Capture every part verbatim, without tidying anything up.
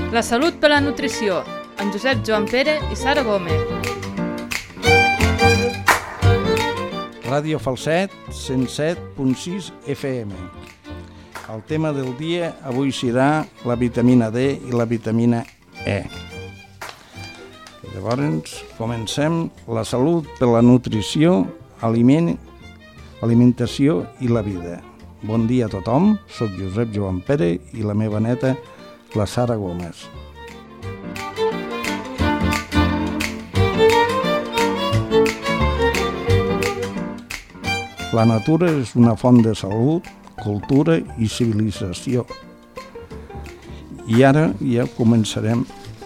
La salut per la nutrició, amb Josep Joan Pere i Sara Gómez. Ràdio Falset, cent set punt sis F M. El tema del dia avui serà la vitamina D i la vitamina E. Llavors, comencem la salut per la nutrició, aliment, alimentació i la vida. Bon dia a tothom, soc Josep Joan Pere i la meva neta, la Sara Gómez. La natura és una font de salut, cultura i civilització. I ara ja començarem,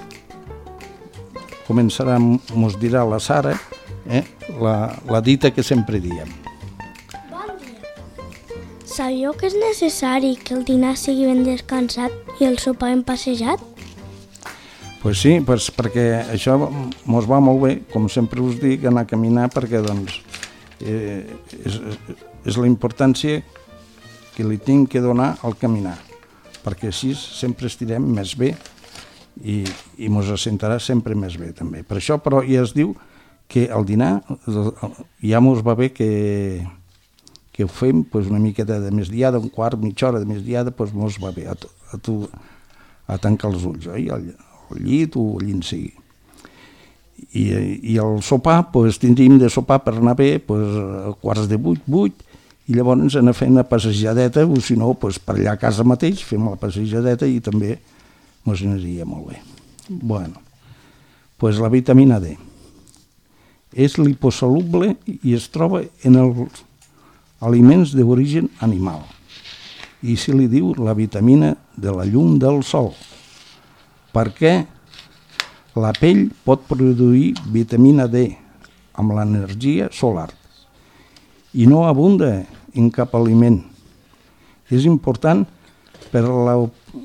començarem, mos dirà la Sara, eh, la, la dita que sempre diem. Bon dia. Sabíeu que és necessari que el dinar sigui ben descansat i el sopar ben passejat? Pues sí, pues perquè això mos va molt bé, com sempre us dic, anar a caminar perquè doncs, eh, és, és la importància que li tinc que donar al caminar, perquè així sempre estirem més bé i, i mos assentarà sempre més bé també. Per això però ja es diu que el dinar ja mos va bé que, que ho fem pues, una miqueta de migdiada, un quart, mitja hora de migdiada, pues, mos va bé a tu, a, tu, a tancar els ulls, oi? Al, al llit o allí en sigui. I, i el sopar, pues, tindríem de sopar per anar bé pues, a quarts de vuit, vuit, i llavors anar fent una passejadeta, o si no, pues, per allà a casa mateix fem la passejadeta i també mos aniria molt bé. Bueno, pues la vitamina D és liposoluble i es troba en els aliments d'origen animal i se li diu la vitamina de la llum del sol, perquè la pell pot produir vitamina D amb l'energia solar i no abunda en cap aliment. És important per la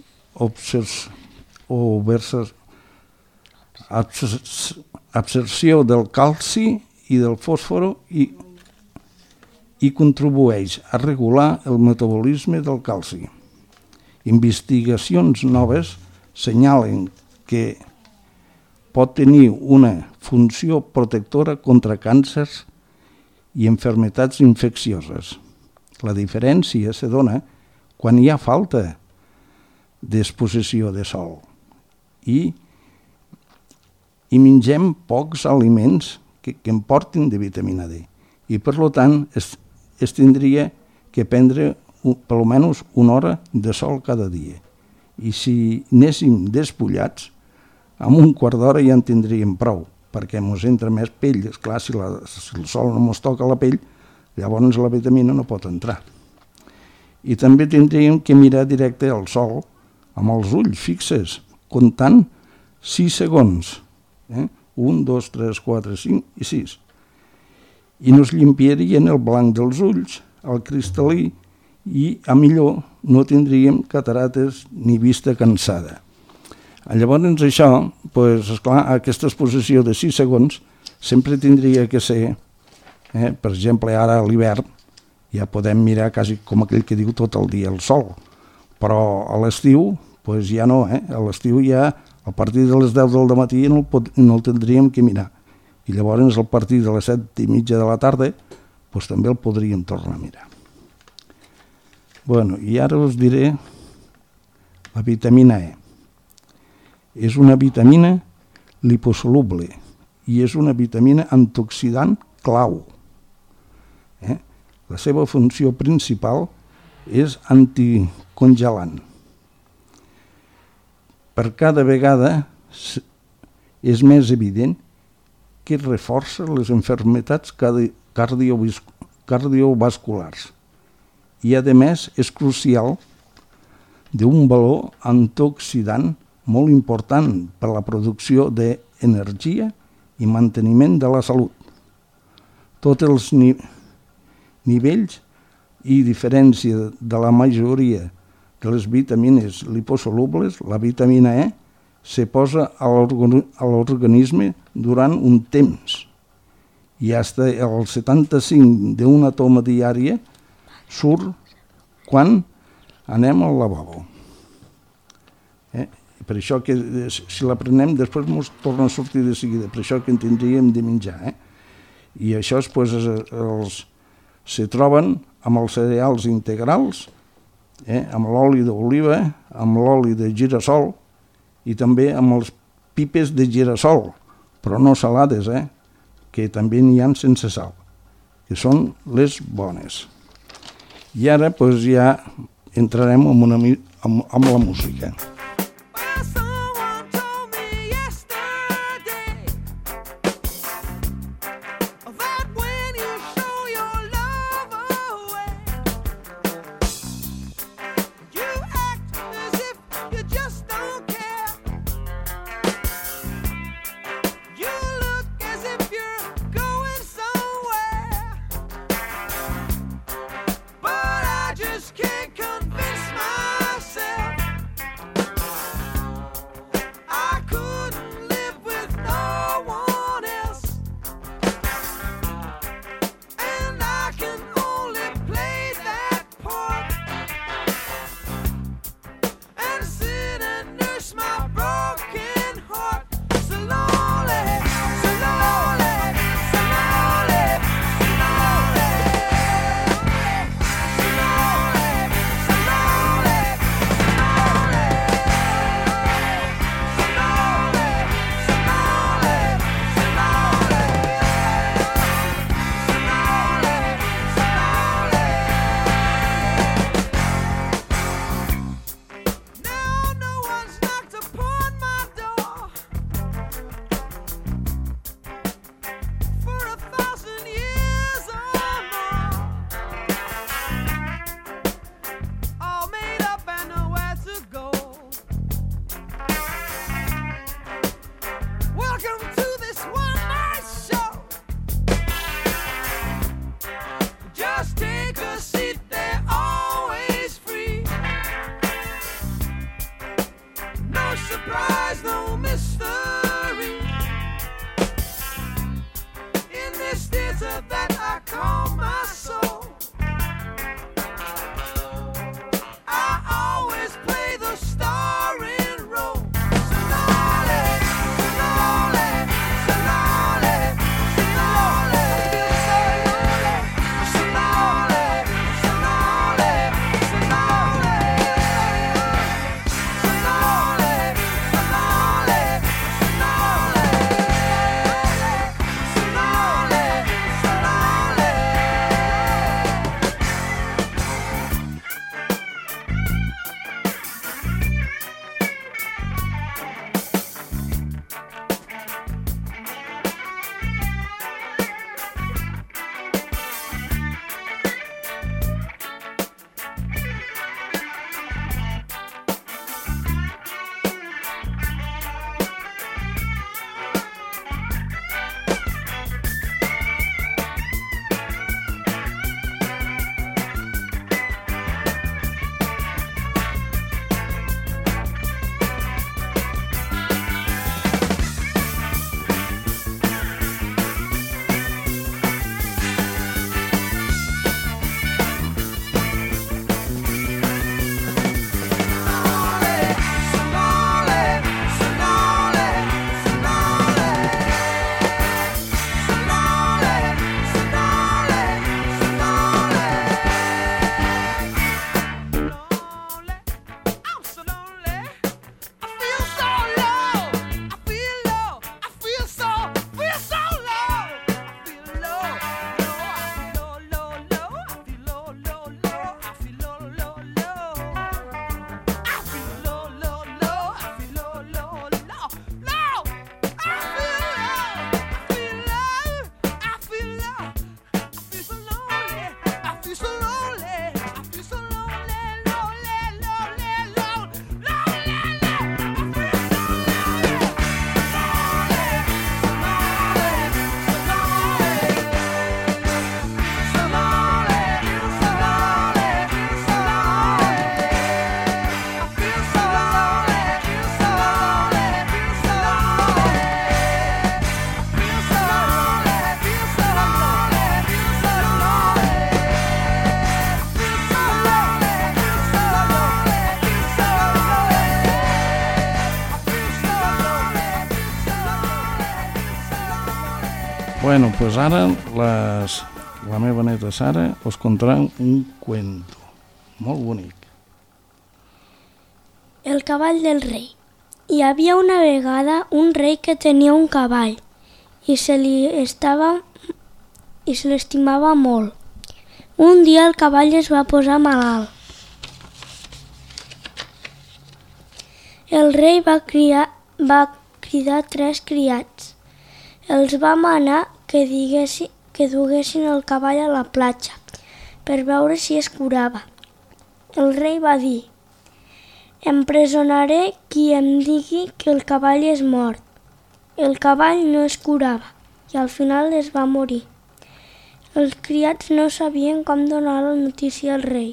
absorció del calci i del fòsfor i, i contribueix a regular el metabolisme del calci. Investigacions noves senyalen que pot tenir una funció protectora contra càncers i malalties infeccioses. La diferència se dona quan hi ha falta d'exposició de sol i, i mengem pocs aliments que, que en portin de vitamina D. I per tant es, es tindria que prendre un, per almenys una hora de sol cada dia. I si anéssim despullats, amb un quart d'hora ja en tindríem prou, perquè ens entra més pell. Esclar, si, la, si el sol no ens toca la pell, llavors la vitamina no pot entrar. I també tindríem que mirar directe al sol amb els ulls fixes, comptant sis segons. Eh? un, dos, tres, quatre, cinc i sis. I nos limpiarien el blanc dels ulls, el cristal·lí, i a millor no tindríem catarates ni vista cansada. Llavors això, pues, esclar, aquesta exposició de sis segons sempre tindria que ser, eh, per exemple, ara a l'hivern ja podem mirar quasi com aquell que diu tot el dia el sol, però a l'estiu pues, ja no, eh? A l'estiu ja a partir de les deu del matí no el, pot, no el tindríem que mirar i llavors a partir de les set i mitja de la tarda pues, també el podríem tornar a mirar. Bueno, i ara us diré la vitamina E. És una vitamina liposoluble i és una vitamina antioxidant clau. Eh? La seva funció principal és anticongelant. Per cada vegada és més evident que reforça les malalties cardiovasculars i, a més, és crucial d'un valor antioxidant molt important per a la producció d'energia i manteniment de la salut. Tots els ni- nivells i diferència de la majoria de les vitamines liposolubles, la vitamina E se posa a l'organisme durant un temps i fins al setanta-cinc d'una toma diària surt quan anem al lavabo. Eh? Per això que si la prenem després ens torna a sortir de seguida, per això que en tindríem de menjar. Eh? I això pues, els, se troben amb els cereals integrals, eh? amb l'oli d'oliva, amb l'oli de girassol i també amb els pipes de girassol, però no salades, eh? que també n'hi ha sense sal, que són les bones. I ara pues, ja entrarem amb, una, amb, amb la música. But I just can't convince myself Bueno, pues ara les, la meva neta Sara us contarà un cuento molt bonic. El cavall del rei. Hi havia una vegada un rei que tenia un cavall i se li estava i se l'estimava molt. Un dia el cavall es va posar malalt. El rei va, criar, va cridar tres criats. Els va manar que, diguessin, que duguessin el cavall a la platja per veure si es curava. El rei va dir: empresonaré qui em digui que el cavall és mort. El cavall no es curava i al final es va morir. Els criats no sabien com donar la notícia al rei.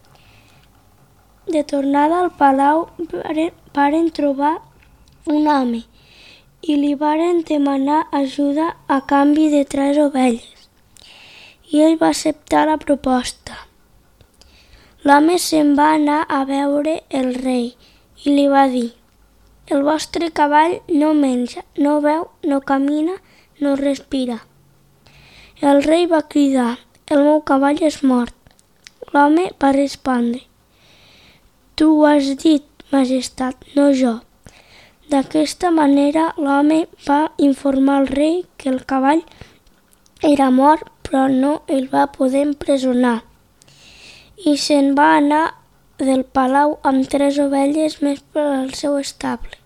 De tornada al palau varen trobar un home i li varen demanar ajuda a canvi de tres ovelles. I ell va acceptar la proposta. L'home se'n va anar a veure el rei i li va dir: el vostre cavall no menja, no beu, no camina, no respira. El rei va cridar: el meu cavall és mort. L'home va respondre: tu ho has dit, majestat, no jo. D'aquesta manera l'home va informar al rei que el cavall era mort, però no el va poder empresonar. I se'n va anar del palau amb tres ovelles més per al seu estable.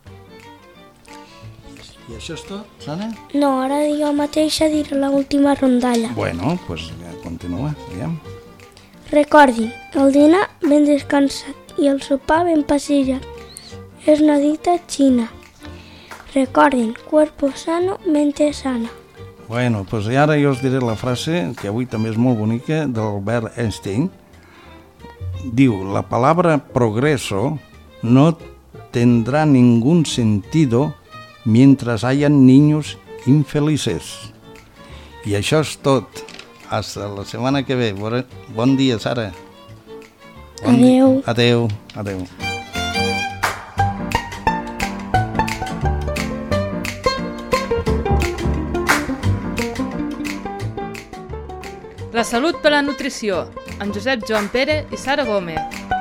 I això és tot, Sara? No, ara jo mateixa diré l'última rondalla. Bueno, doncs pues ja continua, diguem. Recordin, el dinar ben descansat i el sopar ben passejat. És una dita xina. Recordin, cuerpo sano, mente sana. Bueno, doncs pues ara jo us diré la frase, que avui també és molt bonica, d'Albert Einstein. Diu: la palabra progreso no tendrá ningún sentido mientras hayan niños infelices. I això és tot. Hasta la setmana que ve. Bon dia, Sara. Bon adeu. Dia. Adeu. Adeu. La salut per la nutrició, amb Josep Joan Pere i Sara Gómez.